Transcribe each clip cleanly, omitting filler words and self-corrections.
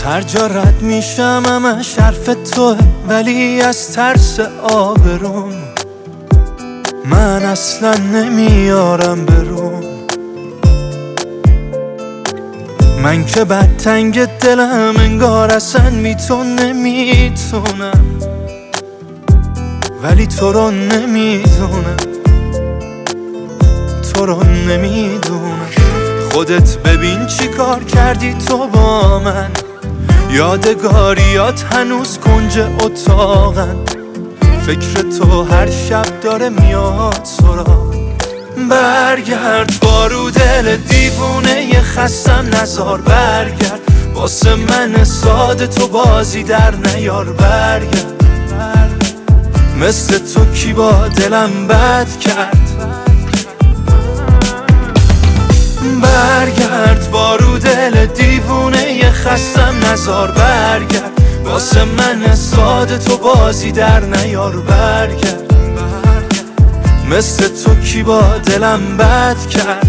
هر جا رد میشم همش حرف توه، ولی از ترس آبروم من اصلا نمیارم برون. من که بد تنگ دلم انگار اصلا بی تو نمیتونم، ولی تو رو نمیدونم، تو رو نمیدونم. خودت ببین چی کار کردی تو با من، یادگاریات هنوز کنج اتاقن. فکر تو هر شب داره میاد سراغ. برگرد بارو دل دیوونه خستم نزار، برگرد واسه من ساده تو بازی در نیار. برگرد مثل تو کی با دلم بد کرد. برگرد بارو دل دیوونه خستم نزار، برگرد واسه من ساده تو بازی در نیار. برگرد مثل تو کی با دلم بد کرد.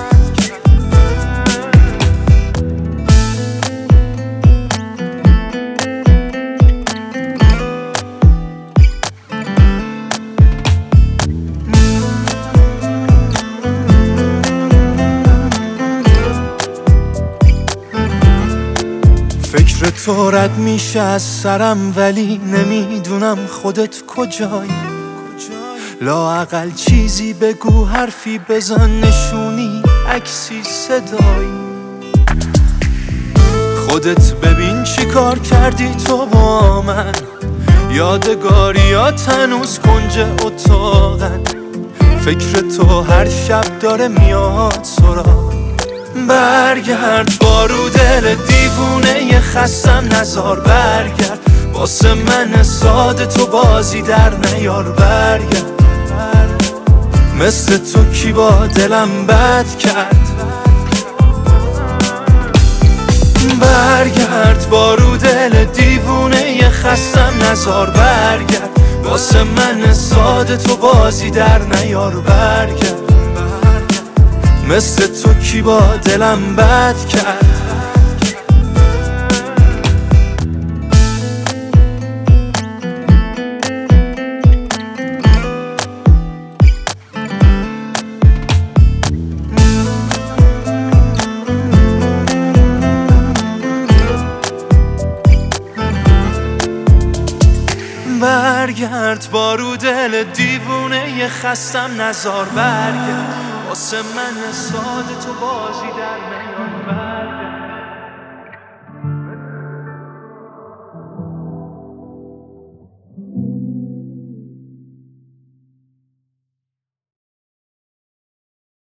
فکر تو رد میشه از سرم، ولی نمیدونم خودت کجایی. لااقل چیزی بگو، حرفی بزن، نشونی، عکسی، صدایی. خودت ببین چی کار کردی تو با من، یادگاریات هنوز کنج اتاقن. فکر تو هر شب داره میاد سراغ. برگرد بارو دل دیوونه خستم نزار، برگرد واسه من ساده تو بازی در نیار. برگرد مثل تو کی با دلم بد کرد. برگرد بارو دل دیوونه خستم نزار، برگرد واسه من ساده تو بازی در نیار. برگرد مثل تو کی با دلم بد کرد. برگرد بارو دل دیوونه خستم نزار، برگرد واسه من ساده تو بازی در نیار. برگرد